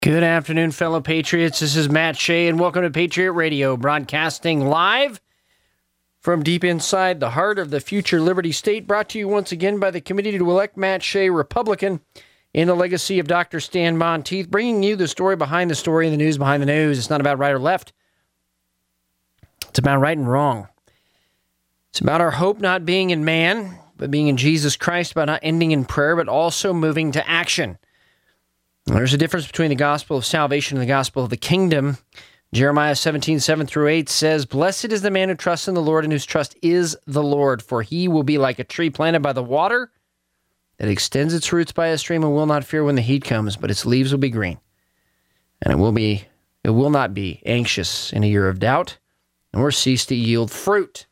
Good afternoon, fellow patriots. This is Matt Shea, and welcome to Patriot Radio, broadcasting live from deep inside the heart of the future Liberty State, brought to you once again by the Committee to Elect Matt Shea, Republican, in the legacy of Dr. Stan Monteith, bringing you the story behind the story and the news behind the news. It's not about right or left. It's about right and wrong. It's about our hope not being in man, but being in Jesus Christ, about not ending in prayer, but also moving to action. There's a difference between the gospel of salvation and the gospel of the kingdom. Jeremiah 17:7-8 says, "Blessed is the man who trusts in the Lord and whose trust is the Lord, for he will be like a tree planted by the water that extends its roots by a stream and will not fear when the heat comes, but its leaves will be green. And it will not be anxious in a year of doubt, nor cease to yield fruit."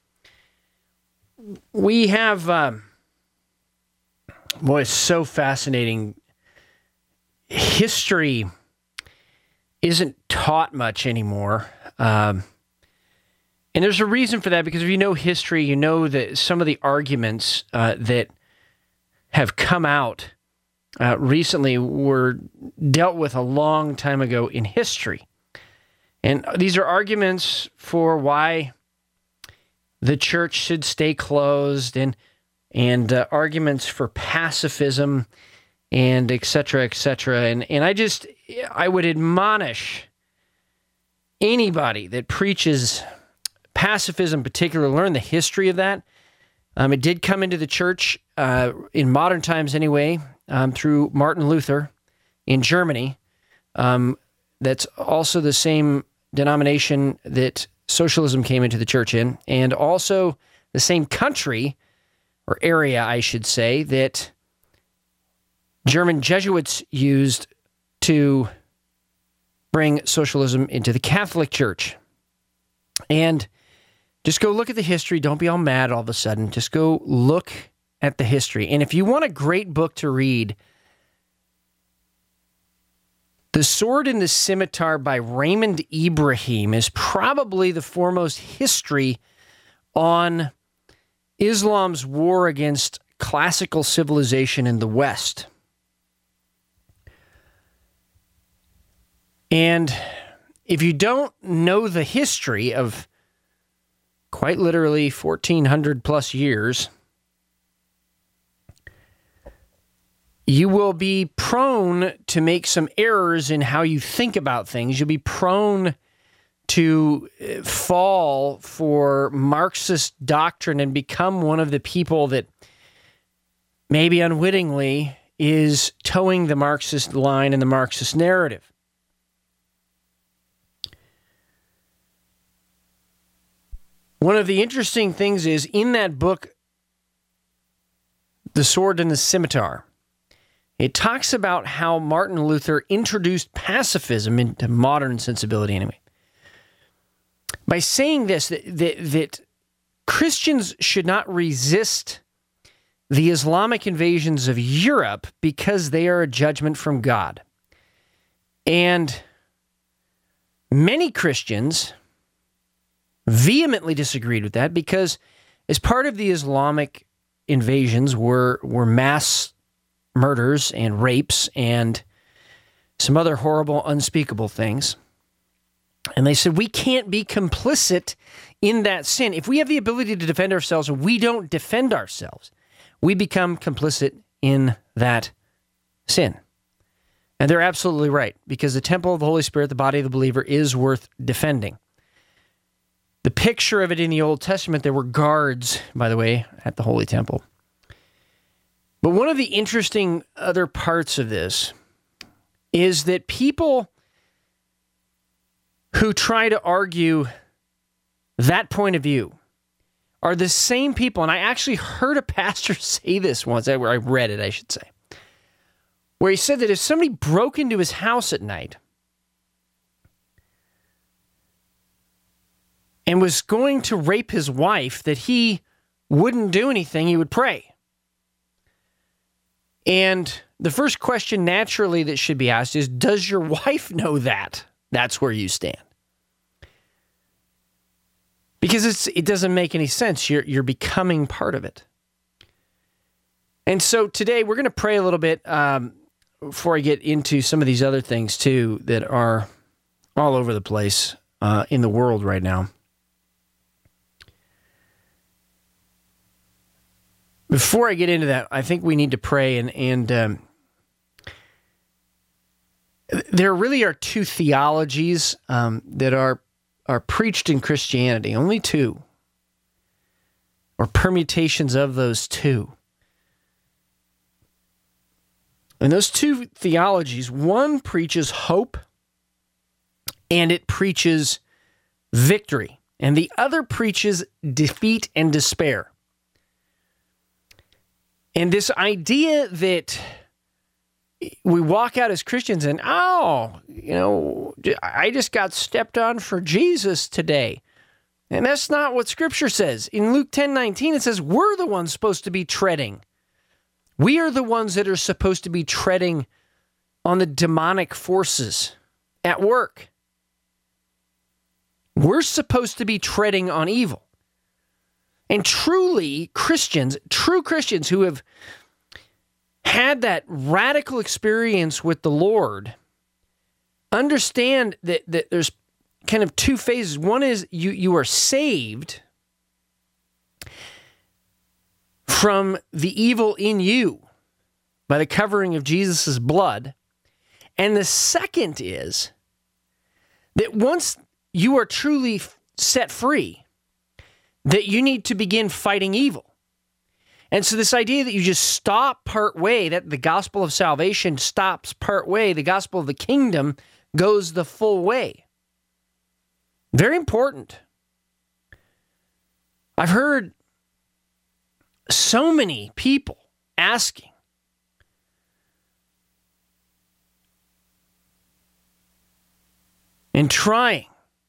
We have, it's so fascinating. History isn't taught much anymore. And there's a reason for that, because if you know history, you know that some of the arguments that have come out recently were dealt with a long time ago in history. And these are arguments for why the church should stay closed, and arguments for pacifism, and et cetera, et cetera. And I would admonish anybody that preaches pacifism in particular, learn the history of that. It did come into the church in modern times anyway, through Martin Luther in Germany. That's also the same denomination that socialism came into the church in, and also the same country, or area, I should say, that German Jesuits used to bring socialism into the Catholic Church. And just go look at the history. Don't be all mad all of a sudden. Just go look at the history. And if you want a great book to read, The Sword and the Scimitar by Raymond Ibrahim is probably the foremost history on Islam's war against classical civilization in the West. And if you don't know the history of quite literally 1,400 plus years, you will be prone to make some errors in how you think about things. You'll be prone to fall for Marxist doctrine and become one of the people that maybe unwittingly is towing the Marxist line and the Marxist narrative. One of the interesting things is, in that book, The Sword and the Scimitar, it talks about how Martin Luther introduced pacifism into modern sensibility anyway, by saying this, that Christians should not resist the Islamic invasions of Europe because they are a judgment from God. And many Christians vehemently disagreed with that, because as part of the Islamic invasions were mass murders and rapes and some other horrible, unspeakable things. And they said, we can't be complicit in that sin. If we have the ability to defend ourselves and we don't defend ourselves, we become complicit in that sin. And they're absolutely right, because the temple of the Holy Spirit, the body of the believer, is worth defending. The picture of it in the Old Testament, there were guards, by the way, at the Holy Temple. But one of the interesting other parts of this is that people who try to argue that point of view are the same people, and I actually heard a pastor say this once, I read it, I should say, where he said that if somebody broke into his house at night and was going to rape his wife, that he wouldn't do anything, he would pray. And the first question naturally that should be asked is, does your wife know that? That's where you stand. Because it doesn't make any sense. You're becoming part of it. And so today we're going to pray a little bit before I get into some of these other things too that are all over the place in the world right now. Before I get into that, I think we need to pray, and there really are two theologies that are preached in Christianity, only two, or permutations of those two. And those two theologies, one preaches hope, and it preaches victory, and the other preaches defeat and despair. And this idea that we walk out as Christians and, I just got stepped on for Jesus today. And that's not what Scripture says. In Luke 10:19, it says we're the ones supposed to be treading. We are the ones that are supposed to be treading on the demonic forces at work. We're supposed to be treading on evil. And truly, true Christians who have had that radical experience with the Lord, understand that there's kind of two phases. One is you are saved from the evil in you by the covering of Jesus' blood. And the second is that once you are truly set free, that you need to begin fighting evil. And so this idea that you just stop part way, that the gospel of salvation stops part way, the gospel of the kingdom goes the full way. Very important. I've heard so many people asking, and trying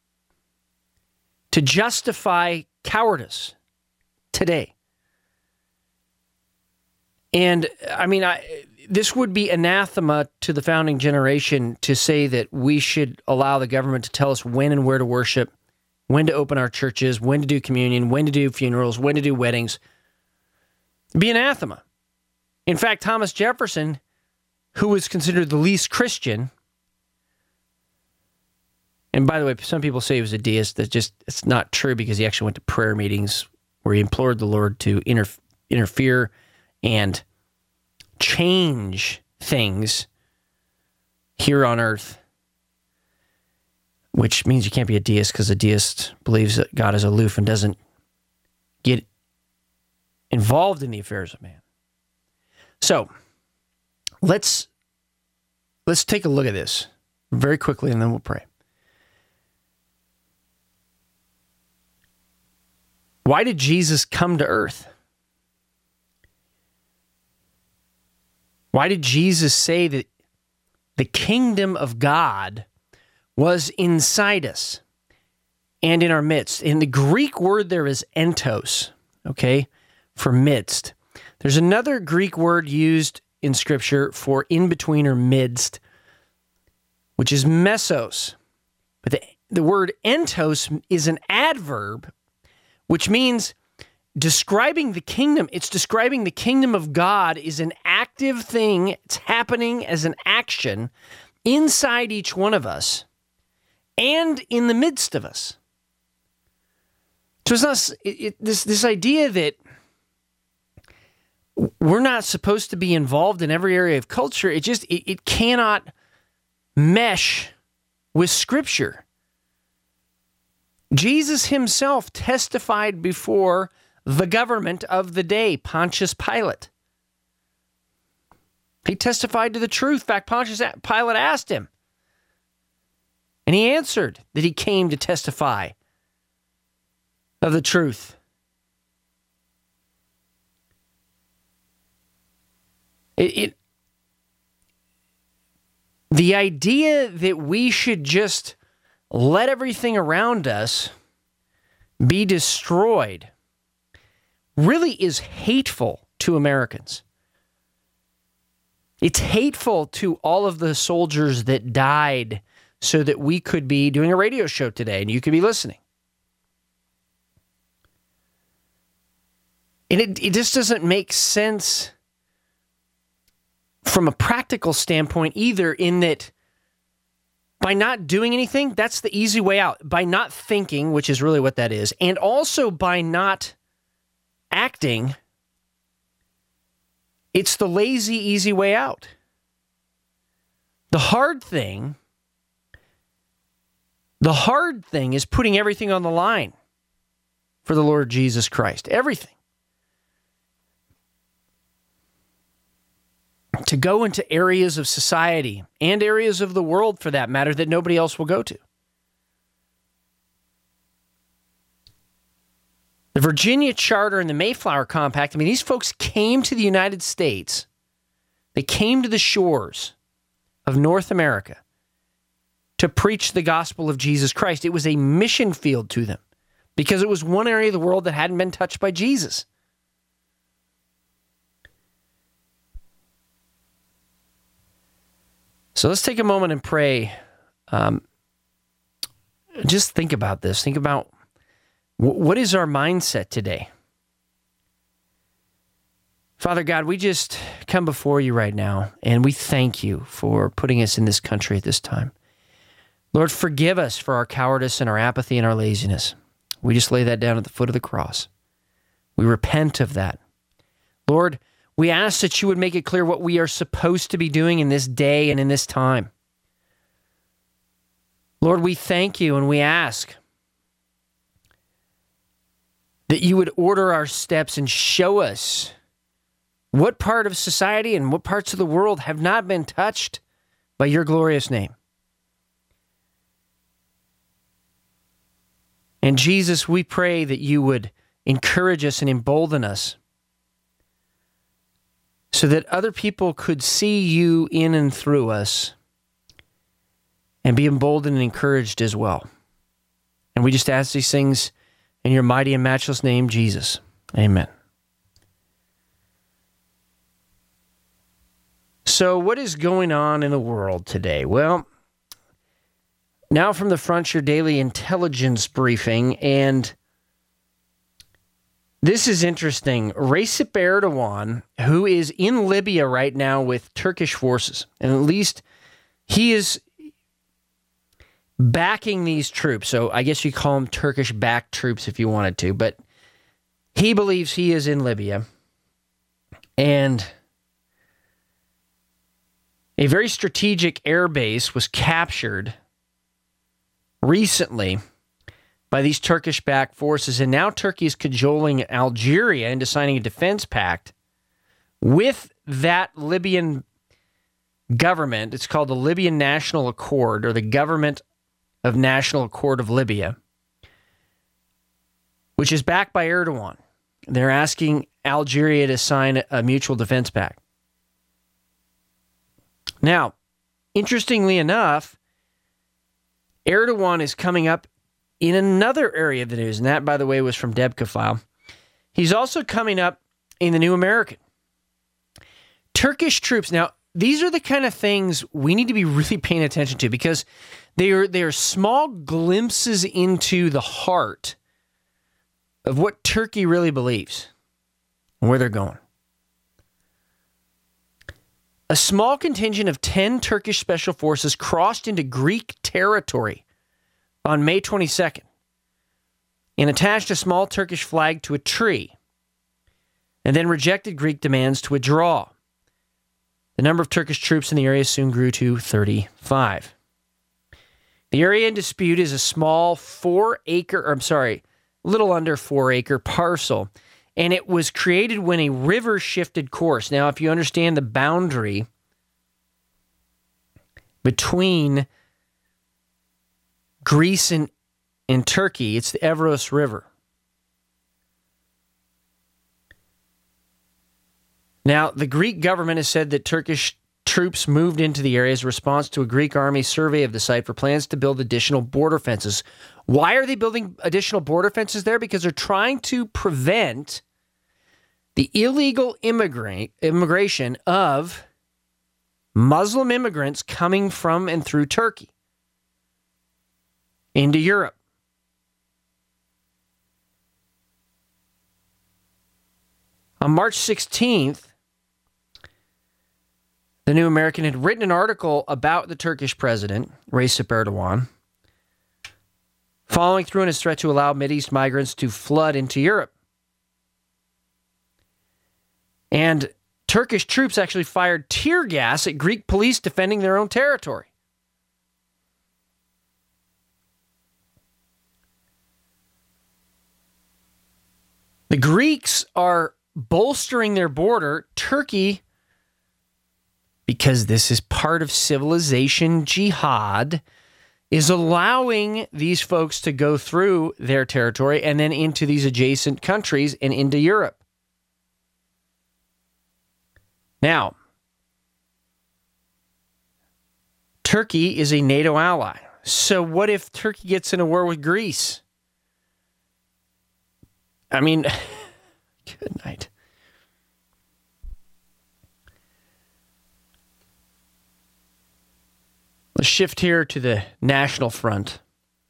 to justify cowardice today. And this would be anathema to the founding generation to say that we should allow the government to tell us when and where to worship, when to open our churches, when to do communion, when to do funerals, when to do weddings. It'd be anathema. In fact, Thomas Jefferson, who was considered the least Christian, and by the way, some people say he was a deist. It's not true, because he actually went to prayer meetings where he implored the Lord to interfere and change things here on earth, which means you can't be a deist, because a deist believes that God is aloof and doesn't get involved in the affairs of man. So let's take a look at this very quickly, and then we'll pray. Why did Jesus come to earth? Why did Jesus say that the kingdom of God was inside us and in our midst? In the Greek word, there is entos, okay, for midst. There's another Greek word used in Scripture for in between or midst, which is mesos. But the word entos is an adverb, which means describing the kingdom. It's describing the kingdom of God is an active thing. It's happening as an action inside each one of us and in the midst of us. So it's not this idea that we're not supposed to be involved in every area of culture. It cannot mesh with Scripture. Jesus himself testified before the government of the day, Pontius Pilate. He testified to the truth. In fact, Pontius Pilate asked him, and he answered that he came to testify of the truth. The idea that we should just let everything around us be destroyed really is hateful to Americans. It's hateful to all of the soldiers that died so that we could be doing a radio show today and you could be listening. And it just doesn't make sense from a practical standpoint either, in that by not doing anything, that's the easy way out. By not thinking, which is really what that is, and also by not acting, it's the lazy, easy way out. The hard thing is putting everything on the line for the Lord Jesus Christ. Everything. To go into areas of society and areas of the world, for that matter, that nobody else will go to. The Virginia Charter and the Mayflower Compact, I mean, these folks came to the United States. They came to the shores of North America to preach the gospel of Jesus Christ. It was a mission field to them because it was one area of the world that hadn't been touched by Jesus. So let's take a moment and pray. Just think about this. Think about what is our mindset today? Father God, we just come before you right now, and we thank you for putting us in this country at this time. Lord, forgive us for our cowardice and our apathy and our laziness. We just lay that down at the foot of the cross. We repent of that. Lord, we ask that you would make it clear what we are supposed to be doing in this day and in this time. Lord, we thank you and we ask that you would order our steps and show us what part of society and what parts of the world have not been touched by your glorious name. And Jesus, we pray that you would encourage us and embolden us so that other people could see you in and through us and be emboldened and encouraged as well. And we just ask these things in your mighty and matchless name, Jesus. Amen. So what is going on in the world today? Well, now from the front, your daily intelligence briefing, and this is interesting. Recep Erdogan, who is in Libya right now with Turkish forces, and at least he is backing these troops. So I guess you call them Turkish-backed troops if you wanted to, but he believes he is in Libya. And a very strategic air base was captured recently by these Turkish-backed forces, and now Turkey is cajoling Algeria into signing a defense pact with that Libyan government. It's called the Libyan National Accord, or the Government of National Accord of Libya, which is backed by Erdogan. They're asking Algeria to sign a mutual defense pact. Now, interestingly enough, Erdogan is coming up in another area of the news, and that, by the way, was from Debka File. He's also coming up in the New American. Turkish troops. Now, these are the kind of things we need to be really paying attention to because they are small glimpses into the heart of what Turkey really believes and where they're going. A small contingent of 10 Turkish special forces crossed into Greek territory on May 22nd and attached a small Turkish flag to a tree and then rejected Greek demands to withdraw. The number of Turkish troops in the area soon grew to 35. The area in dispute is a small little under 4-acre parcel, and it was created when a river shifted course. Now, if you understand the boundary between Greece and Turkey, it's the Evros River. Now, the Greek government has said that Turkish troops moved into the area as a response to a Greek army survey of the site for plans to build additional border fences. Why are they building additional border fences there? Because they're trying to prevent the illegal immigration of Muslim immigrants coming from and through Turkey into Europe. On March 16th, The New American had written an article about the Turkish president, Recep Erdogan, following through on his threat to allow Mideast migrants to flood into Europe. And Turkish troops actually fired tear gas at Greek police defending their own territory. The Greeks are bolstering their border. Turkey, because this is part of civilization jihad, is allowing these folks to go through their territory and then into these adjacent countries and into Europe. Now, Turkey is a NATO ally. So what if Turkey gets in a war with Greece? I mean, good night. Let's shift here to the national front.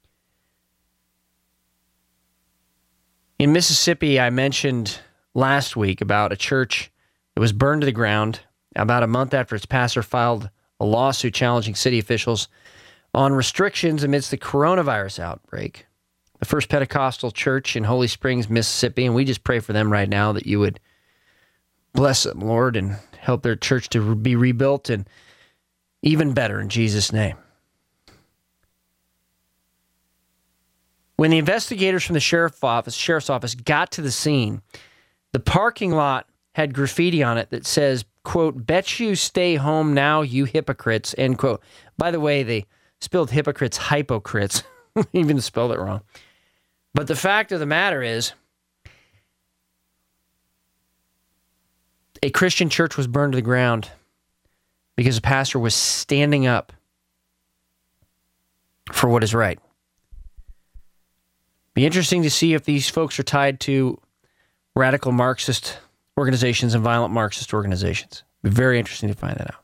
In Mississippi, I mentioned last week about a church that was burned to the ground about a month after its pastor filed a lawsuit challenging city officials on restrictions amidst the coronavirus outbreak. The First Pentecostal Church in Holly Springs, Mississippi, and we just pray for them right now that you would bless them, Lord, and help their church to be rebuilt and even better in Jesus' name. When the investigators from the sheriff's office got to the scene, the parking lot had graffiti on it that says, quote, "Bet you stay home now, you hypocrites," end quote. By the way, they spelled hypocrites hypocrites, even spelled it wrong. But the fact of the matter is, a Christian church was burned to the ground because the pastor was standing up for what is right. Be interesting to see if these folks are tied to radical Marxist organizations and violent Marxist organizations. Be very interesting to find that out.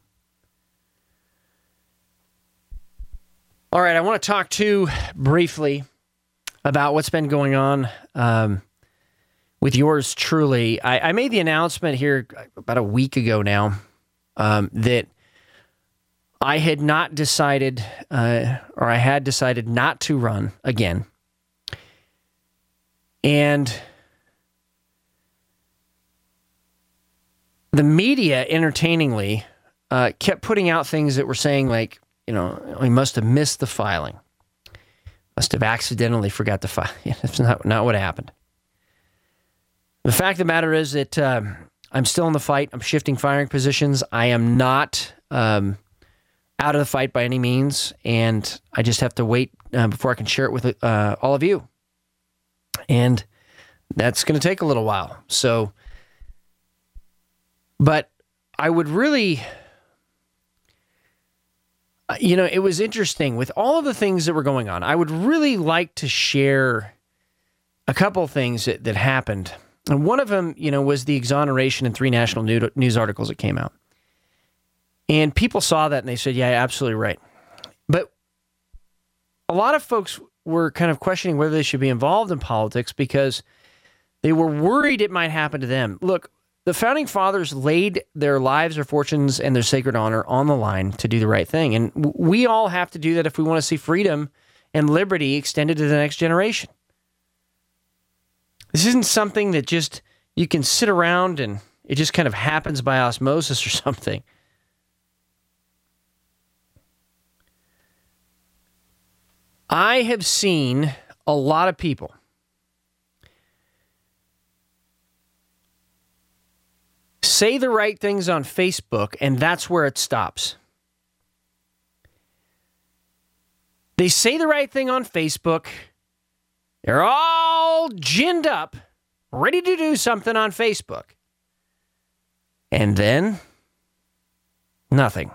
All right, I want to talk too briefly about what's been going on with yours truly. I made the announcement here about a week ago now that I had not decided, or I had decided not to run again. And the media, entertainingly, kept putting out things that were saying, like, you know, we must have missed the filing. Must have accidentally forgot to file. That's not what happened. The fact of the matter is that I'm still in the fight. I'm shifting firing positions. I am not out of the fight by any means, and I just have to wait before I can share it with all of you. And that's going to take a little while. So, but I would really, you know, it was interesting with all of the things that were going on. I would really like to share a couple of things that happened. And one of them, you know, was the exoneration in 3 national news articles that came out. And people saw that and they said, yeah, absolutely right. But a lot of folks were kind of questioning whether they should be involved in politics because they were worried it might happen to them. Look, the Founding Fathers laid their lives, their fortunes, and their sacred honor on the line to do the right thing. And we all have to do that if we want to see freedom and liberty extended to the next generation. This isn't something that just you can sit around and it just kind of happens by osmosis or something. I have seen a lot of people say the right things on Facebook, and that's where it stops. They say the right thing on Facebook. They're all ginned up, ready to do something on Facebook. And then, nothing.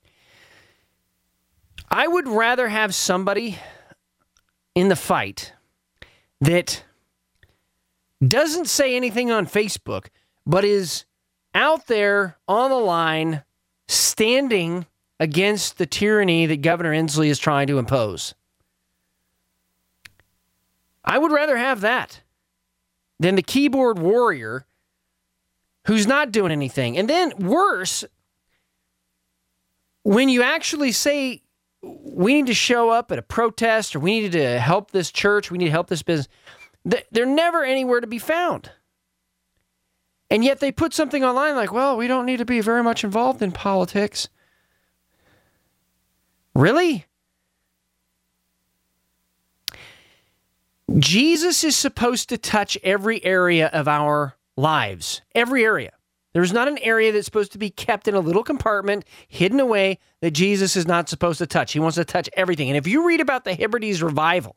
I would rather have somebody in the fight that doesn't say anything on Facebook, but is out there on the line standing against the tyranny that Governor Inslee is trying to impose. I would rather have that than the keyboard warrior who's not doing anything. And then worse, when you actually say we need to show up at a protest or we need to help this church, we need to help this business, they're never anywhere to be found. And yet they put something online like, well, we don't need to be very much involved in politics. Really? Jesus is supposed to touch every area of our lives. Every area. There's not an area that's supposed to be kept in a little compartment, hidden away, that Jesus is not supposed to touch. He wants to touch everything. And if you read about the Hebrides revival,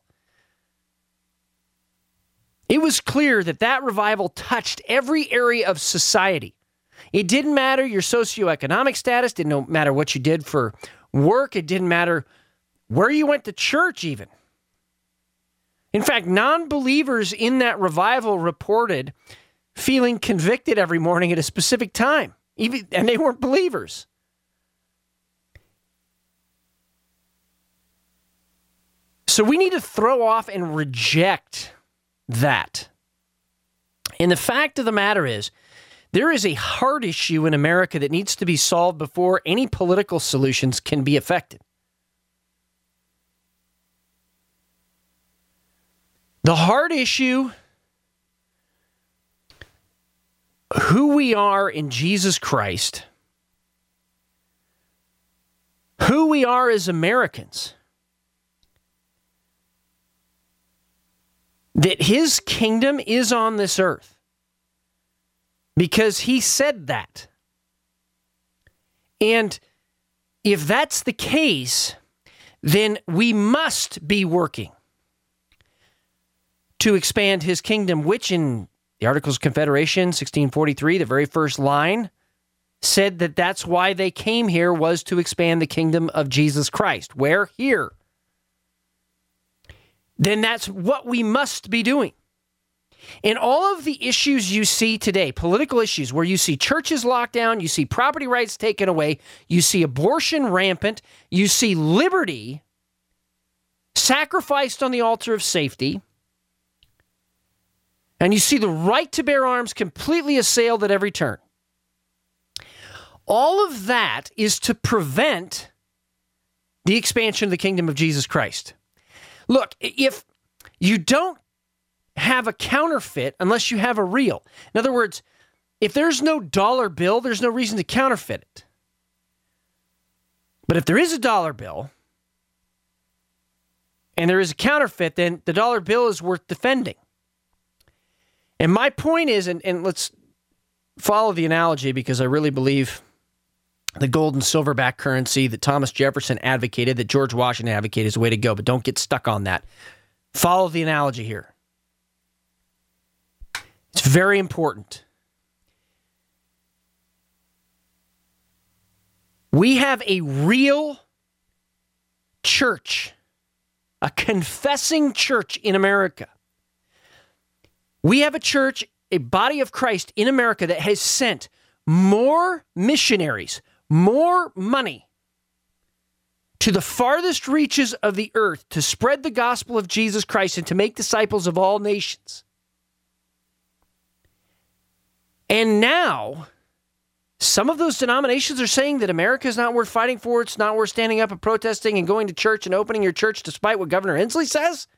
it was clear that that revival touched every area of society. It didn't matter your socioeconomic status, didn't matter what you did for work, it didn't matter where you went to church even. In fact, non-believers in that revival reported feeling convicted every morning at a specific time, and they weren't believers. So we need to throw off and reject that. And the fact of the matter is, there is a heart issue in America that needs to be solved before any political solutions can be effected. The heart issue, who we are in Jesus Christ, who we are as Americans, that his kingdom is on this earth because he said that. And if that's the case, then we must be working to expand his kingdom, which in the Articles of Confederation, 1643, the very first line, said that that's why they came here, was to expand the kingdom of Jesus Christ. Where? Here. Then that's what we must be doing. In all of the issues you see today, political issues, where you see churches locked down, you see property rights taken away, you see abortion rampant, you see liberty sacrificed on the altar of safety, and you see the right to bear arms completely assailed at every turn. All of that is to prevent the expansion of the kingdom of Jesus Christ. Look, if you don't have a counterfeit unless you have a real. In other words, if there's no dollar bill, there's no reason to counterfeit it. But if there is a dollar bill and there is a counterfeit, then the dollar bill is worth defending. And my point is, and let's follow the analogy because I really believe the gold and silverback currency that Thomas Jefferson advocated, that George Washington advocated, is the way to go, but don't get stuck on that. Follow the analogy here. It's very important. We have a real church, a confessing church in America. We have a church, a body of Christ in America that has sent more missionaries, more money to the farthest reaches of the earth to spread the gospel of Jesus Christ and to make disciples of all nations. And now, some of those denominations are saying that America is not worth fighting for. It's not worth standing up and protesting and going to church and opening your church despite what Governor Inslee says.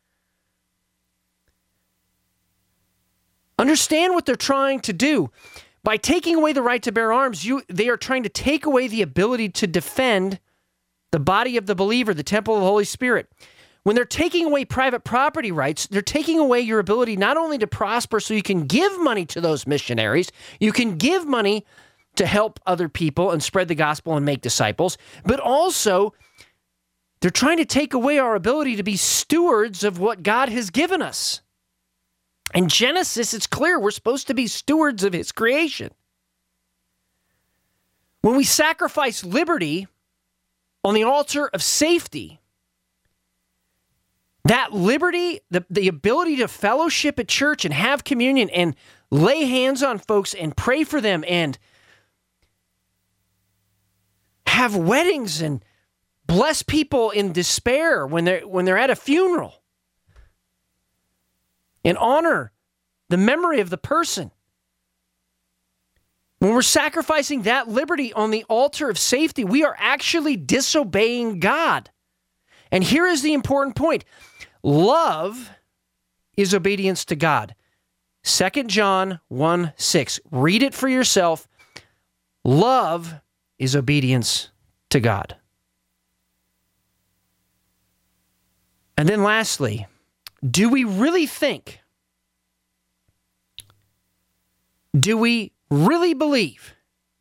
Understand what they're trying to do. By taking away the right to bear arms, they are trying to take away the ability to defend the body of the believer, the temple of the Holy Spirit. When they're taking away private property rights, they're taking away your ability not only to prosper so you can give money to those missionaries, you can give money to help other people and spread the gospel and make disciples, but also they're trying to take away our ability to be stewards of what God has given us. In Genesis, it's clear we're supposed to be stewards of his creation. When we sacrifice liberty on the altar of safety, that liberty, the ability to fellowship at church and have communion and lay hands on folks and pray for them and have weddings and bless people in despair when they're at a funeral and honor the memory of the person. When we're sacrificing that liberty on the altar of safety, we are actually disobeying God. And here is the important point. Love is obedience to God. 2 John 1:6. Read it for yourself. Love is obedience to God. And then lastly, do we really think, do we really believe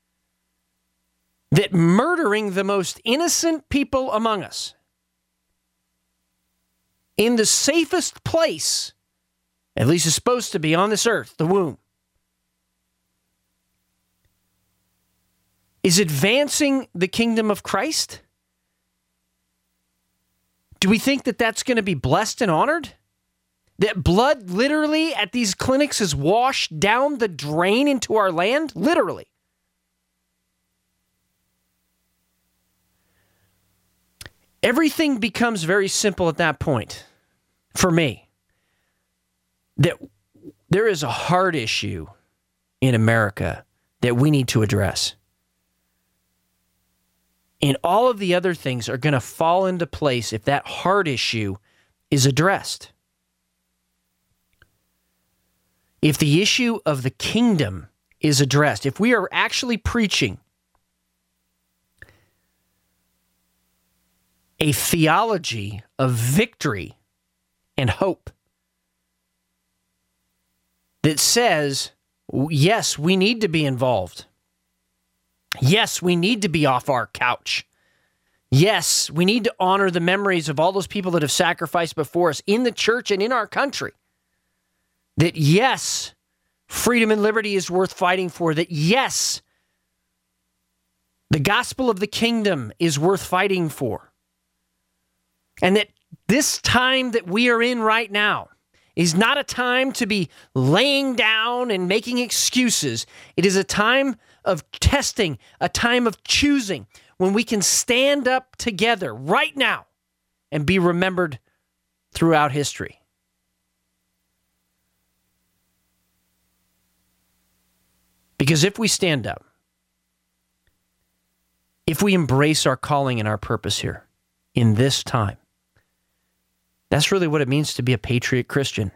that murdering the most innocent people among us in the safest place, at least it's supposed to be on this earth, the womb, is advancing the kingdom of Christ? Do we think that that's going to be blessed and honored? That blood literally at these clinics is washed down the drain into our land? Literally. Everything becomes very simple at that point for me. That there is a heart issue in America that we need to address. And all of the other things are going to fall into place if that heart issue is addressed. If the issue of the kingdom is addressed, if we are actually preaching a theology of victory and hope that says, yes, we need to be involved. Yes, we need to be off our couch. Yes, we need to honor the memories of all those people that have sacrificed before us in the church and in our country. That yes, freedom and liberty is worth fighting for. That yes, the gospel of the kingdom is worth fighting for. And that this time that we are in right now is not a time to be laying down and making excuses. It is a time of testing, a time of choosing, when we can stand up together right now and be remembered throughout history. Because if we stand up, if we embrace our calling and our purpose here in this time, that's really what it means to be a patriot Christian.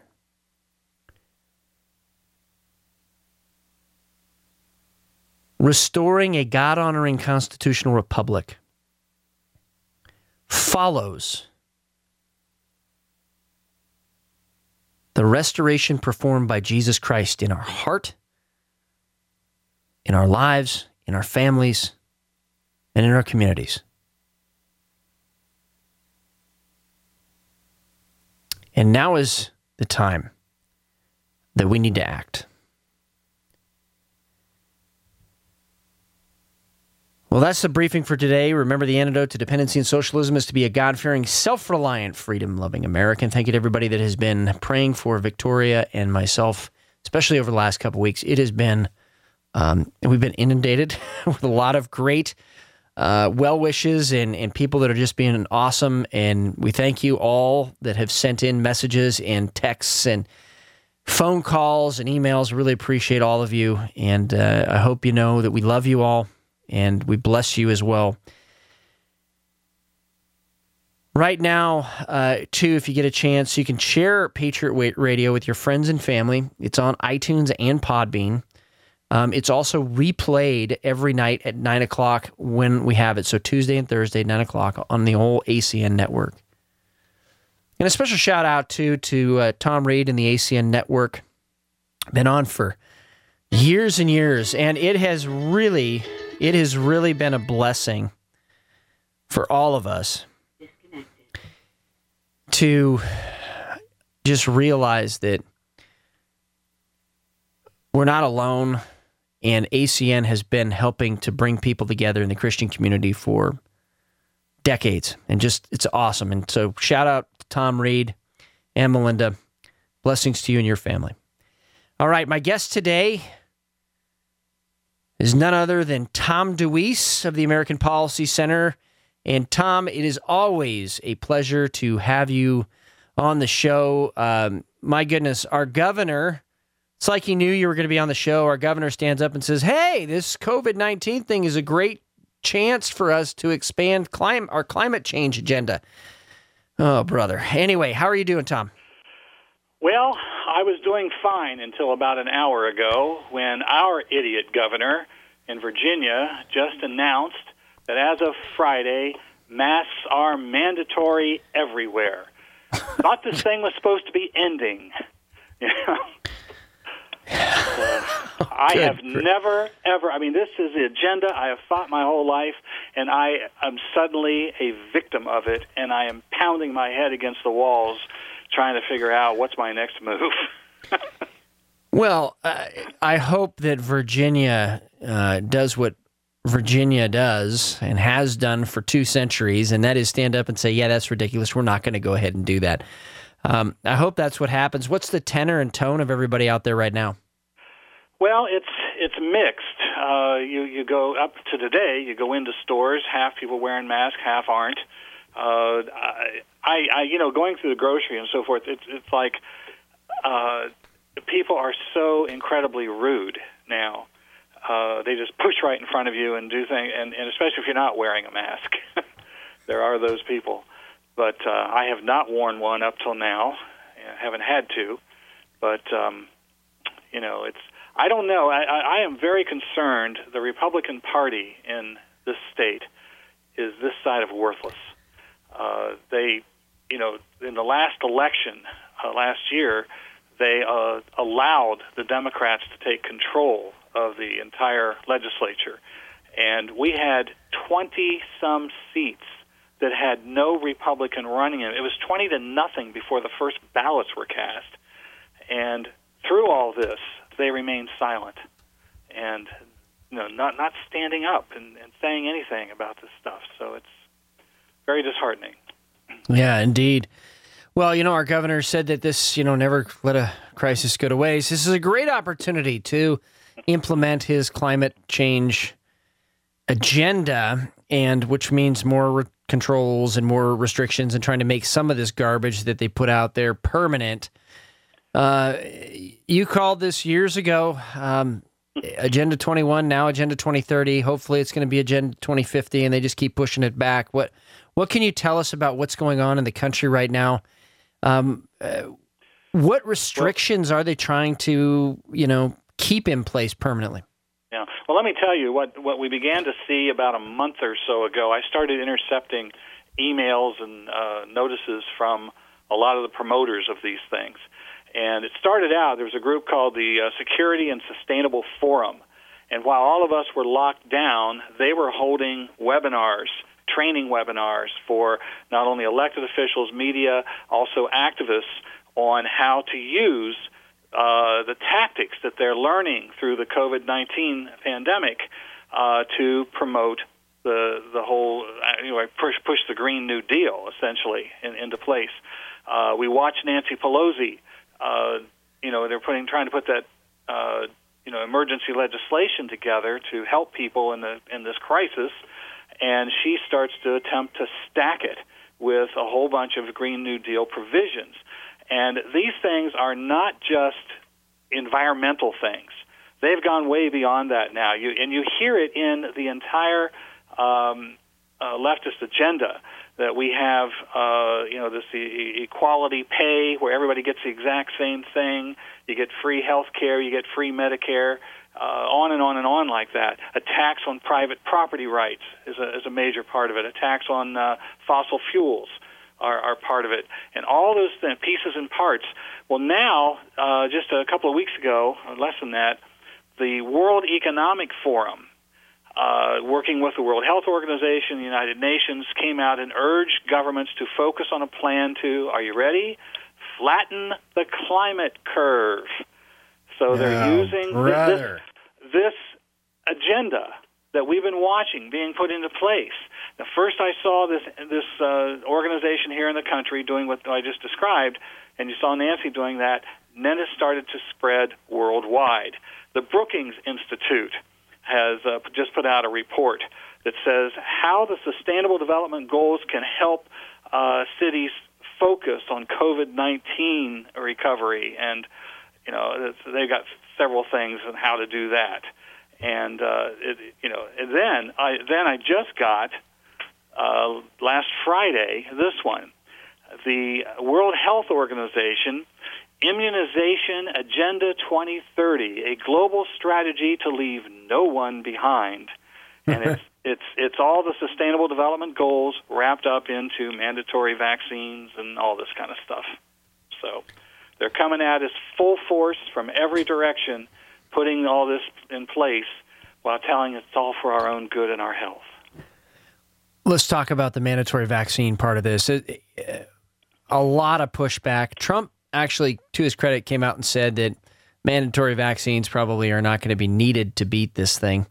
Restoring a God-honoring constitutional republic follows the restoration performed by Jesus Christ in our heart, in our lives, in our families, and in our communities. And now is the time that we need to act. Well, that's the briefing for today. Remember, the antidote to dependency and socialism is to be a God-fearing, self-reliant, freedom-loving American. Thank you to everybody that has been praying for Victoria and myself, especially over the last couple of weeks. It has been, we've been inundated with a lot of great well wishes and people that are just being awesome. And we thank you all that have sent in messages and texts and phone calls and emails. Really appreciate all of you. And I hope you know that we love you all. And we bless you as well. Right now, too, if you get a chance, you can share Patriot Radio with your friends and family. It's on iTunes and Podbean. It's also replayed every night at 9 o'clock when we have it. So Tuesday and Thursday, 9 o'clock on the whole ACN network. And a special shout out, too, to Tom Reed and the ACN network. Been on for years and years, and it has really been a blessing for all of us to just realize that we're not alone, and ACN has been helping to bring people together in the Christian community for decades, and just, it's awesome. And so shout out to Tom Reed and Melinda. Blessings to you and your family. All right, my guest today is none other than Tom DeWeese of the American Policy Center. And Tom, it is always a pleasure to have you on the show. My goodness, our governor It's like he knew you were going to be on the show. Our governor stands up and says, hey, this COVID-19 thing is a great chance for us to expand our climate change agenda. Oh, brother. Anyway, how are you doing, Tom? Well, I was doing fine until about an hour ago when our idiot governor in Virginia just announced that as of Friday, masks are mandatory everywhere. Thought this thing was supposed to be ending. You know? I have never, ever, this is the agenda I have fought my whole life, and I am suddenly a victim of it, and I am pounding my head against the walls trying to figure out what's my next move. Well, I hope that Virginia does what Virginia does and has done for 2 centuries, and that is stand up and say, yeah, that's ridiculous. We're not going to go ahead and do that. I hope that's what happens. What's the tenor and tone of everybody out there right now? Well, it's mixed. You go up to today, you go into stores, half people wearing masks, half aren't. Going through the grocery and so forth, it's like people are so incredibly rude now. They just push right in front of you and do things, and especially if you're not wearing a mask. There are those people. But I have not worn one up till now. I haven't had to. But, I don't know. I am very concerned. The Republican Party in this state is this side of worthless. In the last election last year, they allowed the Democrats to take control of the entire legislature. And we had 20-some seats that had no Republican running in it. It was 20-0 before the first ballots were cast. And through all this, they remained silent and not standing up and saying anything about this stuff. So it's very disheartening. Yeah, indeed. Well, our governor said that this, never let a crisis go to waste. This is a great opportunity to implement his climate change agenda, and which means more controls and more restrictions and trying to make some of this garbage that they put out there permanent. You called this years ago, Agenda 21, now Agenda 2030. Hopefully it's going to be Agenda 2050, and they just keep pushing it back. What can you tell us about what's going on in the country right now? What restrictions are they trying to, keep in place permanently? Yeah. Well, let me tell you what we began to see about a month or so ago. I started intercepting emails and notices from a lot of the promoters of these things. And it started out, there was a group called the Security and Sustainable Forum. And while all of us were locked down, they were holding webinars, training webinars for not only elected officials, media, also activists on how to use the tactics that they're learning through the COVID-19 pandemic to promote the whole, push the Green New Deal, essentially, into place. We watched Nancy Pelosi. They're trying to put that, emergency legislation together to help people in this crisis, and she starts to attempt to stack it with a whole bunch of Green New Deal provisions. And these things are not just environmental things. They've gone way beyond that now. You hear it in the entire leftist agenda that we have, this equality pay where everybody gets the exact same thing. You get free health care, you get free Medicare, on and on and on like that. A tax on private property rights is a major part of it. A tax on fossil fuels are part of it. And all those pieces and parts. Well, now, just a couple of weeks ago, or less than that, the World Economic Forum, working with the World Health Organization, the United Nations, came out and urged governments to focus on a plan to, are you ready, flatten the climate curve. So they're using this agenda that we've been watching being put into place. Now, first I saw this organization here in the country doing what I just described, and you saw Nancy doing that, and then it started to spread worldwide. The Brookings Institute has just put out a report that says how the Sustainable Development Goals can help cities focus on COVID-19 recovery. And they've got several things on how to do that. And and then I just got last Friday this one, the World Health Organization Immunization Agenda 2030, a global strategy to leave no one behind, and it's all the Sustainable Development Goals wrapped up into mandatory vaccines and all this kind of stuff. So they're coming at us full force from every direction, putting all this in place while telling us it's all for our own good and our health. Let's talk about the mandatory vaccine part of this. A lot of pushback. Trump actually, to his credit, came out and said that mandatory vaccines probably are not going to be needed to beat this thing.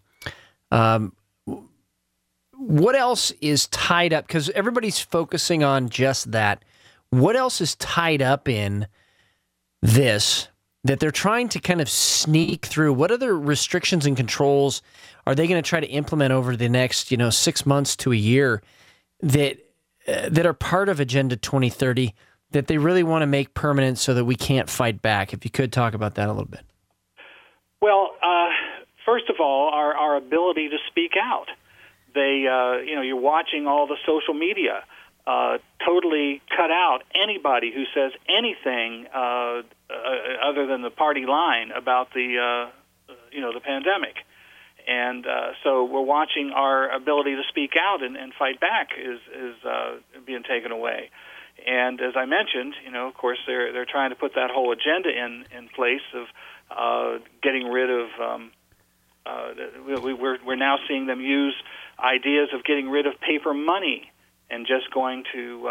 What else is tied up? Because everybody's focusing on just that. What else is tied up in this that they're trying to kind of sneak through? What other restrictions and controls are they going to try to implement over the next, 6 months to a year that are part of Agenda 2030 that they really want to make permanent so that we can't fight back? If you could talk about that a little bit. Well, first of all, our ability to speak out. You're watching all the social media totally cut out anybody who says anything other than the party line about the pandemic. And so we're watching our ability to speak out and fight back is being taken away. And as I mentioned, of course, they're trying to put that whole agenda in place of getting rid of. We're now seeing them use ideas of getting rid of paper money and just going to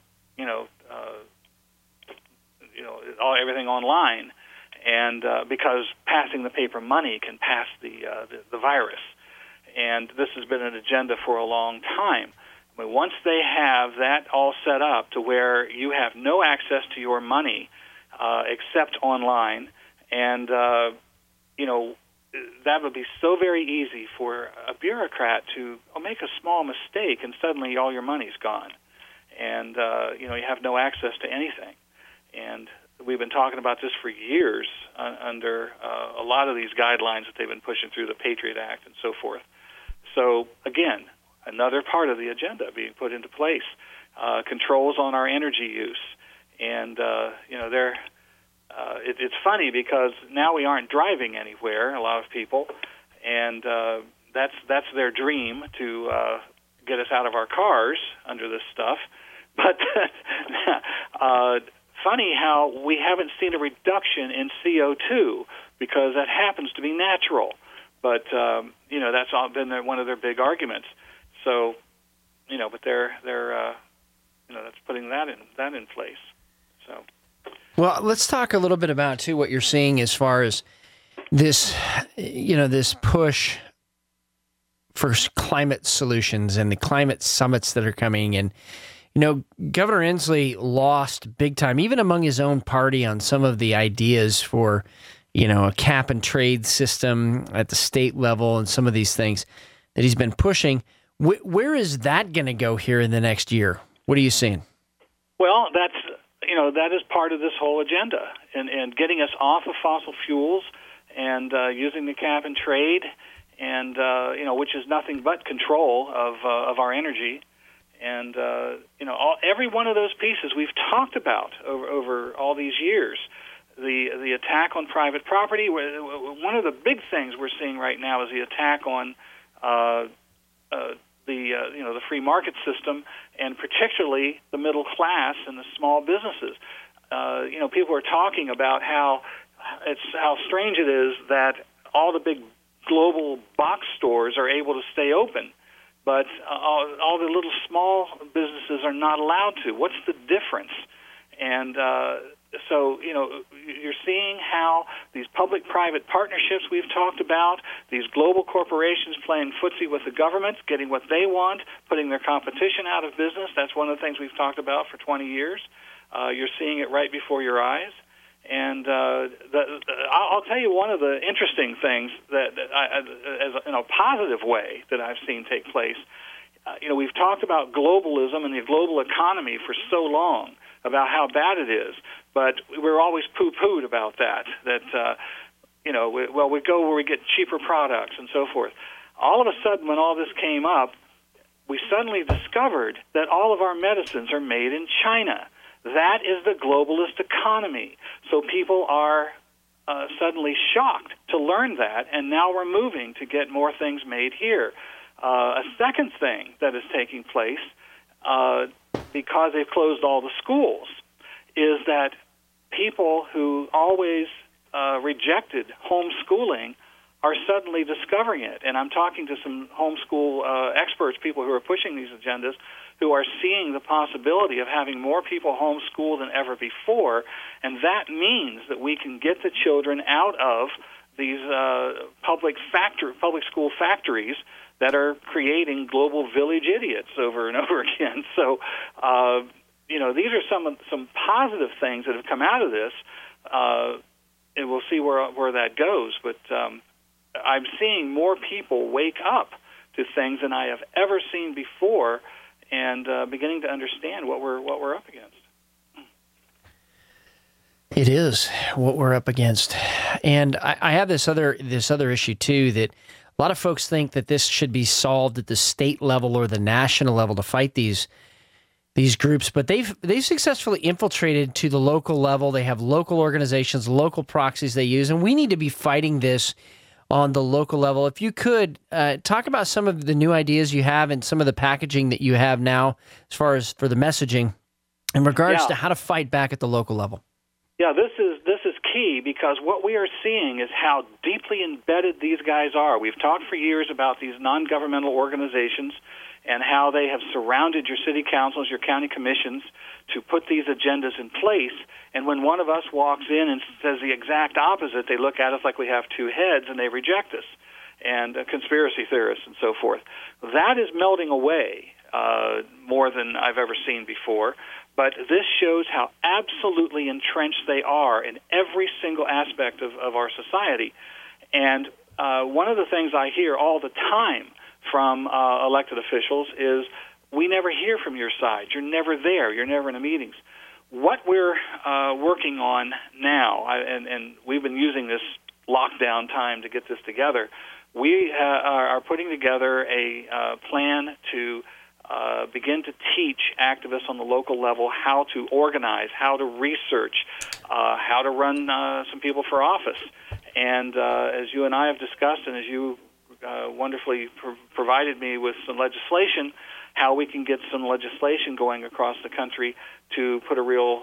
everything online, and because passing the paper money can pass the virus, and this has been an agenda for a long time. But once they have that all set up to where you have no access to your money except online, and that would be so very easy for a bureaucrat to make a small mistake and suddenly all your money's gone, and you have no access to anything. And we've been talking about this for years under a lot of these guidelines that they've been pushing through the Patriot Act and so forth. So again, another part of the agenda being put into place, controls on our energy use, and it's funny because now we aren't driving anywhere, a lot of people, and that's their dream to get us out of our cars under this stuff. But funny how we haven't seen a reduction in CO2 because that happens to be natural. But that's all been one of their big arguments. So, but they're that's putting that in place. So. Well, let's talk a little bit about too what you're seeing as far as this, this push for climate solutions and the climate summits that are coming. And Governor Inslee lost big time, even among his own party, on some of the ideas for a cap and trade system at the state level and some of these things that he's been pushing. Where is that going to go here in the next year? What are you seeing? Well, that is part of this whole agenda, and getting us off of fossil fuels and using the cap and trade, and which is nothing but control of our energy, and every one of those pieces we've talked about over all these years. The attack on private property. One of the big things we're seeing right now is the attack on the free market system, and particularly the middle class and the small businesses. People are talking about how strange it is that all the big global box stores are able to stay open, but all the little small businesses are not allowed to. What's the difference? And so, you're seeing how these public-private partnerships we've talked about, these global corporations playing footsie with the government, getting what they want, putting their competition out of business. That's one of the things we've talked about for 20 years. You're seeing it right before your eyes. And I'll tell you one of the interesting things that in a positive way that I've seen take place. We've talked about globalism and the global economy for so long. about how bad it is, but we're always poo-pooed about that. We go where we get cheaper products and so forth. All of a sudden, when all this came up, we suddenly discovered that all of our medicines are made in China. That is the globalist economy. So people are suddenly shocked to learn that, and now we're moving to get more things made here. A second thing that is taking place, because they've closed all the schools, is that people who always rejected homeschooling are suddenly discovering it. And I'm talking to some homeschool experts, people who are pushing these agendas, who are seeing the possibility of having more people homeschool than ever before. And that means that we can get the children out of these public school factories that are creating global village idiots over and over again. So, these are some positive things that have come out of this, and we'll see where that goes. But I'm seeing more people wake up to things than I have ever seen before, and beginning to understand what we're up against. It is what we're up against, and I have this other issue too, that a lot of folks think that this should be solved at the state level or the national level to fight these groups, but they've successfully infiltrated to the local level. They have local organizations, local proxies they use, and we need to be fighting this on the local level. If you could talk about some of the new ideas you have and some of the packaging that you have now as far as for the messaging in regards to how to fight back at the local level. Yeah, this is key, because what we are seeing is how deeply embedded these guys are. We've talked for years about these non-governmental organizations and how they have surrounded your city councils, your county commissions, to put these agendas in place. And when one of us walks in and says the exact opposite, they look at us like we have two heads and they reject us, and conspiracy theorists and so forth. That is melting away more than I've ever seen before. But this shows how absolutely entrenched they are in every single aspect of our society. And one of the things I hear all the time from elected officials is, we never hear from your side. You're never there. You're never in the meetings. What we're working on now, and we've been using this lockdown time to get this together, we are putting together a plan to begin to teach activists on the local level how to organize, how to research, how to run some people for office. And as you and I have discussed, and as you wonderfully provided me with some legislation, how we can get some legislation going across the country to put a real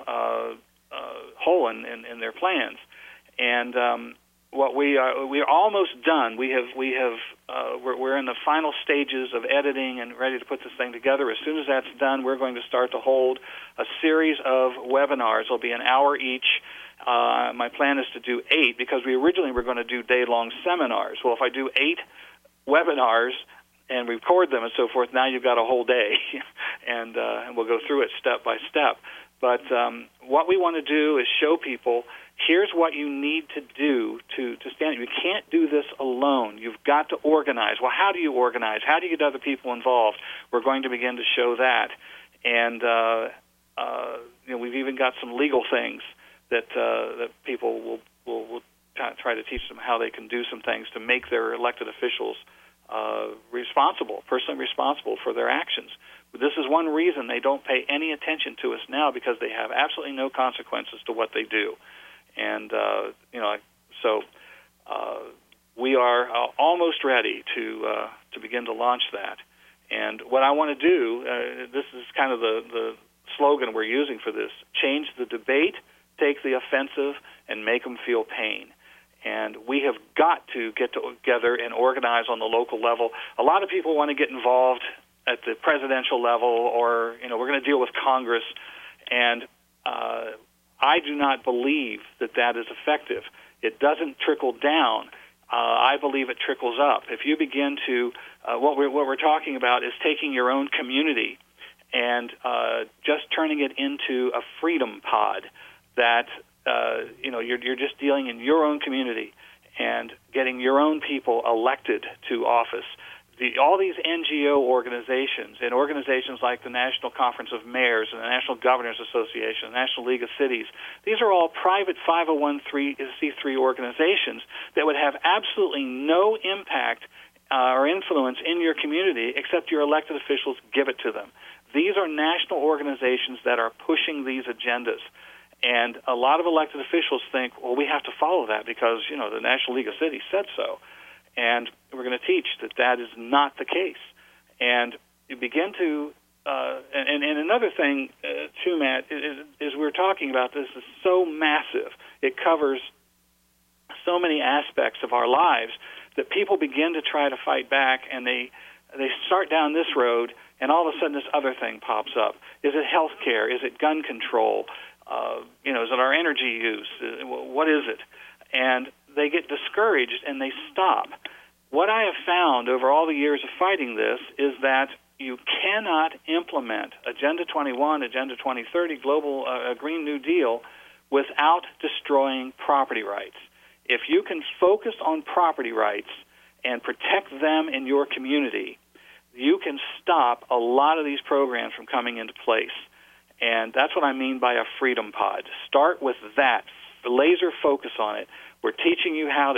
hole in their plans. And what we're almost done. We're in the final stages of editing and ready to put this thing together. As soon as that's done, we're going to start to hold a series of webinars. It'll be an hour each. My plan is to do 8, because we originally were going to do day-long seminars. Well, if I do 8 webinars and record them and so forth, now you've got a whole day, and we'll go through it step by step. But what we want to do is show people, here's what you need to do to stand. You can't do this alone. You've got to organize. Well, how do you organize? How do you get other people involved? We're going to begin to show that. And we've even got some legal things that people will try to teach them how they can do some things to make their elected officials personally responsible for their actions. This is one reason they don't pay any attention to us now, because they have absolutely no consequences to what they do. And, so we are almost ready to begin to launch that. And what I want to do, this is kind of the slogan we're using for this: change the debate, take the offensive, and make them feel pain. And we have got to get together and organize on the local level. A lot of people want to get involved at the presidential level, or, we're going to deal with Congress. And I do not believe that is effective. It doesn't trickle down. I believe it trickles up. If you begin to, what we're talking about is taking your own community and just turning it into a freedom pod that, you're just dealing in your own community and getting your own people elected to office. all these NGO organizations and organizations like the National Conference of Mayors and the National Governors Association, the National League of Cities, these are all private 501c3 organizations that would have absolutely no impact or influence in your community except your elected officials give it to them. These are national organizations that are pushing these agendas. And a lot of elected officials think, well, we have to follow that because, the National League of Cities said so. And we're going to teach that that is not the case. And you begin to, and another thing, too, Matt, is we're talking about this is so massive. It covers so many aspects of our lives that people begin to try to fight back, and they start down this road, and all of a sudden this other thing pops up. Is it health care? Is it gun control? Is it our energy use? What is it? And they get discouraged and they stop. What I have found over all the years of fighting this is that you cannot implement Agenda 21, Agenda 2030, Global Green New Deal without destroying property rights. If you can focus on property rights and protect them in your community, you can stop a lot of these programs from coming into place. And that's what I mean by a freedom pod. Start with that. Laser focus on it. We're teaching you how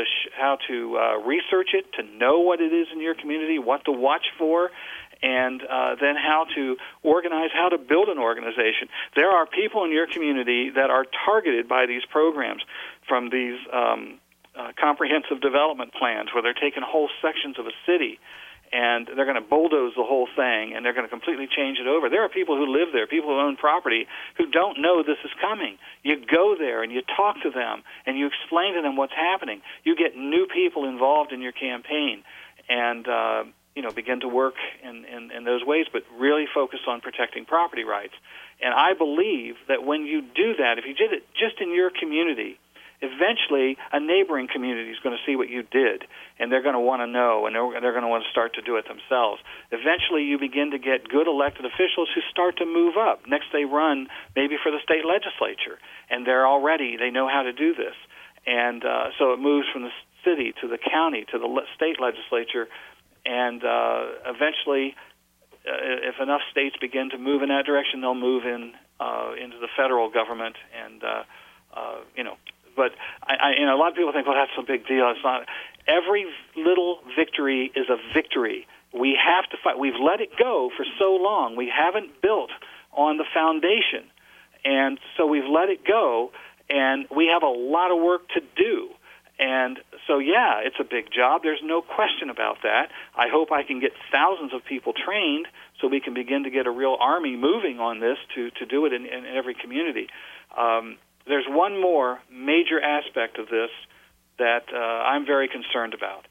to research it, to know what it is in your community, what to watch for, and then how to organize, how to build an organization. There are people in your community that are targeted by these programs from these comprehensive development plans where they're taking whole sections of a city and they're going to bulldoze the whole thing, and they're going to completely change it over. There are people who live there, people who own property, who don't know this is coming. You go there, and you talk to them, and you explain to them what's happening. You get new people involved in your campaign, and begin to work in those ways, but really focus on protecting property rights. And I believe that when you do that, if you did it just in your community, eventually a neighboring community is going to see what you did, and they're going to want to know, and they're going to want to start to do it themselves. Eventually you begin to get good elected officials who start to move up. Next they run maybe for the state legislature, and they know how to do this. And so it moves from the city to the county to the state legislature, and eventually if enough states begin to move in that direction, they'll move into the federal government, and But a lot of people think, well, that's a big deal. It's not. Every little victory is a victory. We have to fight. We've let it go for so long. We haven't built on the foundation, and so we've let it go, and we have a lot of work to do. And so, yeah, it's a big job. There's no question about that. I hope I can get thousands of people trained so we can begin to get a real army moving on this to do it in every community. There's one more major aspect of this that I'm very concerned about.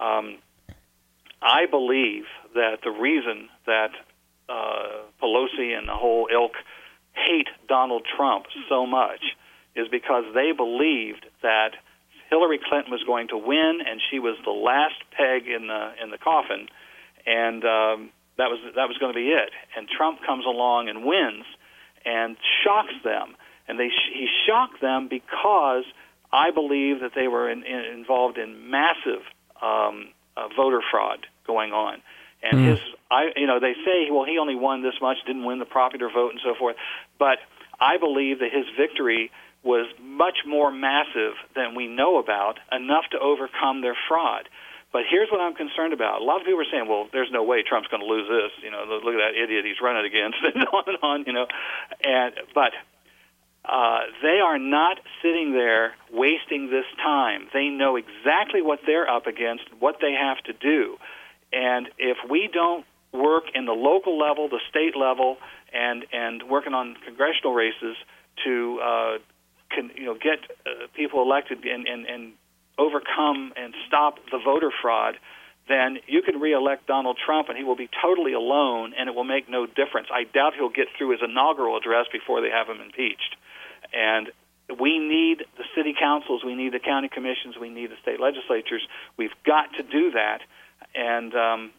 I believe that the reason that Pelosi and the whole ilk hate Donald Trump so much is because they believed that Hillary Clinton was going to win, and she was the last peg in the coffin, and that was going to be it. And Trump comes along and wins and shocks them. And he shocked them because I believe that they were involved in massive voter fraud going on. And they say, well, he only won this much, didn't win the popular vote, and so forth. But I believe that his victory was much more massive than we know about, enough to overcome their fraud. But here's what I'm concerned about. A lot of people are saying, well, there's no way Trump's going to lose this. Look at that idiot he's running against, and on and on. But they are not sitting there wasting this time. They know exactly what they're up against, what they have to do. And if we don't work in the local level, the state level, and working on congressional races to get people elected and overcome and stop the voter fraud, then you can reelect Donald Trump, and he will be totally alone, and it will make no difference. I doubt he'll get through his inaugural address before they have him impeached. And we need the city councils, we need the county commissions, we need the state legislatures. We've got to do that, and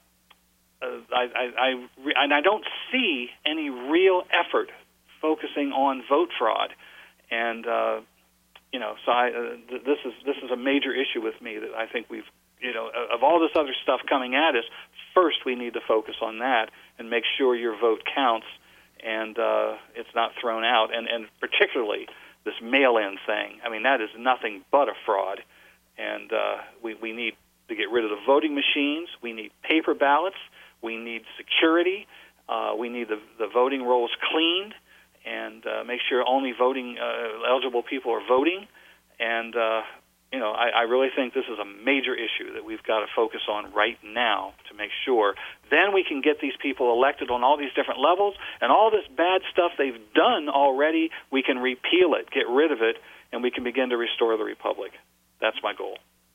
I don't see any real effort focusing on vote fraud, and so this is a major issue with me that I think we've of all this other stuff coming at us, first we need to focus on that and make sure your vote counts and it's not thrown out. And particularly this mail-in thing. I mean, that is nothing but a fraud. And we need to get rid of the voting machines. We need paper ballots. We need security. We need the voting rolls cleaned and make sure only voting eligible people are voting. And I really think this is a major issue that we've got to focus on right now to make sure. Then we can get these people elected on all these different levels, and all this bad stuff they've done already, we can repeal it, get rid of it, and we can begin to restore the republic. That's my goal.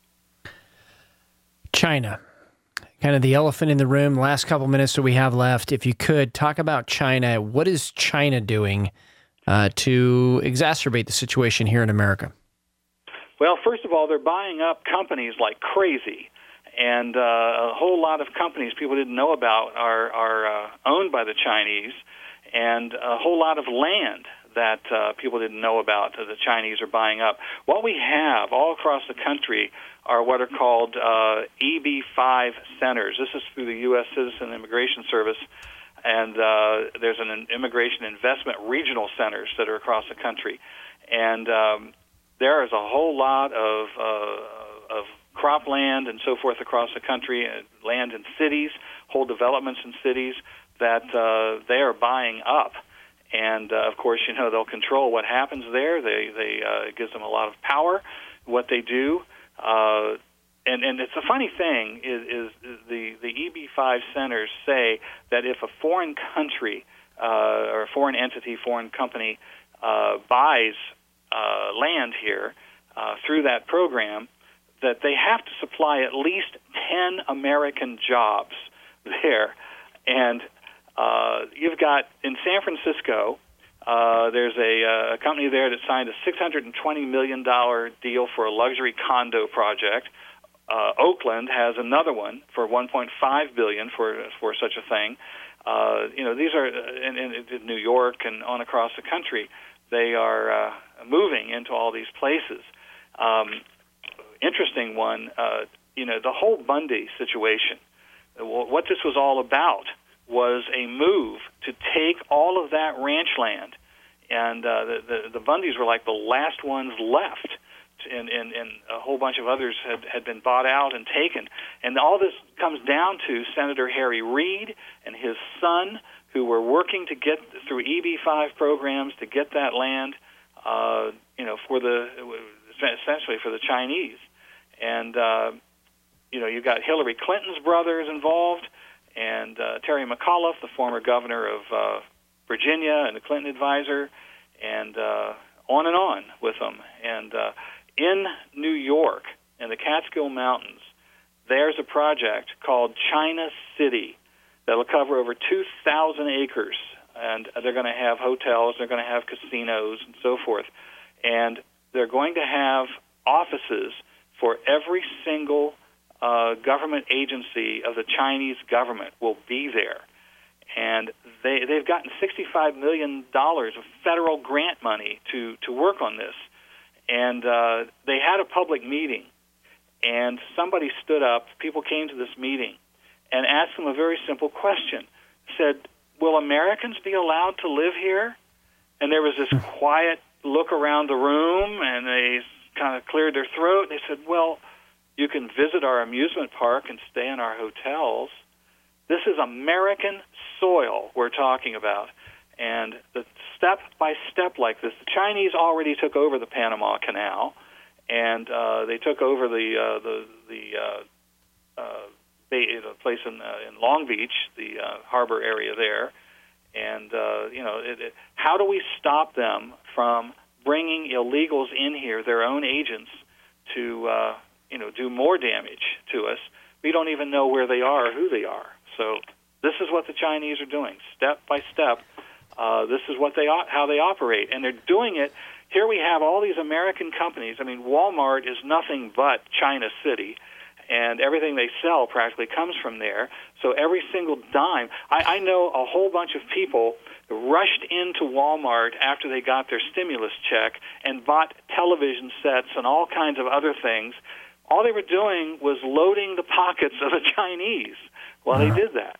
China, kind of the elephant in the room. The last couple minutes that we have left, if you could talk about China. What is China doing to exacerbate the situation here in America? Well, first of all, they're buying up companies like crazy, and a whole lot of companies people didn't know about are owned by the Chinese, and a whole lot of land that people didn't know about the Chinese are buying up. What we have all across the country are what are called EB-5 centers. This is through the U.S. Citizen Immigration Service, and there's an immigration investment regional centers that are across the country, and there is a whole lot of cropland and so forth across the country, land in cities, whole developments in cities that they are buying up. And, of course, they'll control what happens there. It gives them a lot of power, what they do. And it's a funny thing is the EB-5 centers say that if a foreign country or a foreign entity, foreign company buys land here through that program, that they have to supply at least 10 American jobs there. And you've got, in San Francisco, there's a company there that signed a $620 million deal for a luxury condo project. Oakland has another one for $1.5 billion for such a thing. These are in New York and on across the country. They are moving into all these places. Interesting one, the whole Bundy situation, what this was all about was a move to take all of that ranch land, and the Bundys were like the last ones left, and a whole bunch of others had been bought out and taken. And all this comes down to Senator Harry Reid and his son, who were working to get through EB-5 programs to get that land, essentially for the Chinese. And, you've got Hillary Clinton's brothers involved, and Terry McAuliffe, the former governor of Virginia and the Clinton advisor, and on with them. And in New York, in the Catskill Mountains, there's a project called China City that will cover over 2,000 acres, and they're going to have hotels, they're going to have casinos, and so forth. And they're going to have offices for every single government agency of the Chinese government will be there. And they've gotten $65 million of federal grant money to work on this. And they had a public meeting, and somebody stood up, people came to this meeting, and asked them a very simple question. Said, will Americans be allowed to live here? And there was this quiet look around the room, and they kind of cleared their throat. They said, well, you can visit our amusement park and stay in our hotels. This is American soil we're talking about. And the step-by-step like this, the Chinese already took over the Panama Canal, and they took over the place in Long Beach, the harbor area there. And, how do we stop them from bringing illegals in here, their own agents, to, do more damage to us? We don't even know where they are or who they are. So this is what the Chinese are doing, step by step. This is how they operate, and they're doing it. Here we have all these American companies. I mean, Walmart is nothing but China City, and everything they sell practically comes from there. So every single dime. I know a whole bunch of people rushed into Walmart after they got their stimulus check and bought television sets and all kinds of other things all they were doing was loading the pockets of the Chinese while they did that.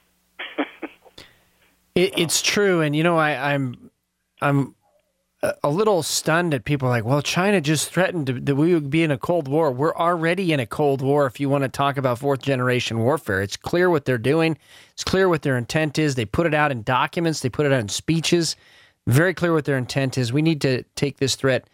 It's true, and I'm a little stunned at people like, well, China just threatened that we would be in a Cold War. We're already in a Cold War if you want to talk about fourth-generation warfare. It's clear what they're doing. It's clear what their intent is. They put it out in documents. They put it out in speeches. Very clear what their intent is. We need to take this threat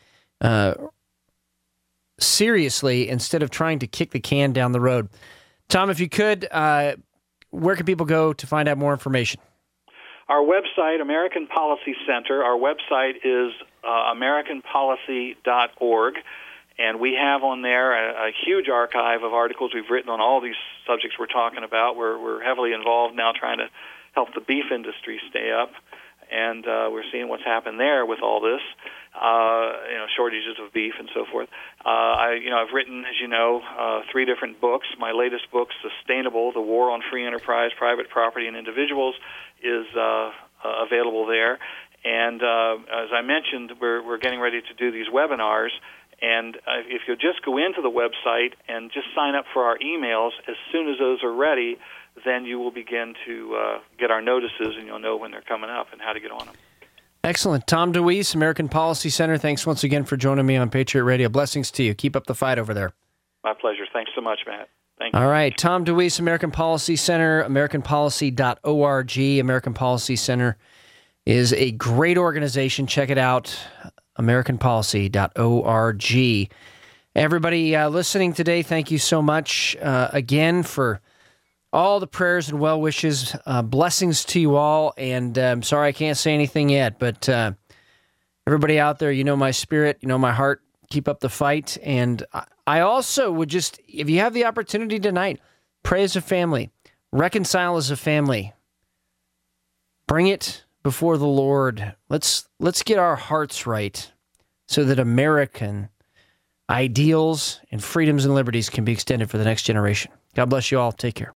seriously instead of trying to kick the can down the road. Tom, if you could, where can people go to find out more information? Our website, American Policy Center, our website is americanpolicy.org, and we have on there a huge archive of articles we've written on all these subjects we're talking about. We're heavily involved now trying to help the beef industry stay up, and we're seeing what's happened there with all this, shortages of beef and so forth. I've written, as you know, 3 different books. My latest book, Sustainable: The War on Free Enterprise, Private Property, and Individuals, is available there. And as I mentioned, we're getting ready to do these webinars. And if you'll just go into the website and just sign up for our emails, as soon as those are ready, then you will begin to get our notices, and you'll know when they're coming up and how to get on them. Excellent. Tom DeWeese, American Policy Center, thanks once again for joining me on Patriot Radio. Blessings to you. Keep up the fight over there. My pleasure. Thanks so much, Matt. Thank you. All right. Tom DeWeese, American Policy Center, AmericanPolicy.org. American Policy Center is a great organization. Check it out, AmericanPolicy.org. Everybody listening today, thank you so much again for all the prayers and well wishes. Blessings to you all. And I'm sorry I can't say anything yet, but everybody out there, you know my spirit, you know my heart. Keep up the fight. And I also would just, if you have the opportunity tonight, pray as a family, reconcile as a family, bring it before the Lord. Let's get our hearts right so that American ideals and freedoms and liberties can be extended for the next generation. God bless you all. Take care.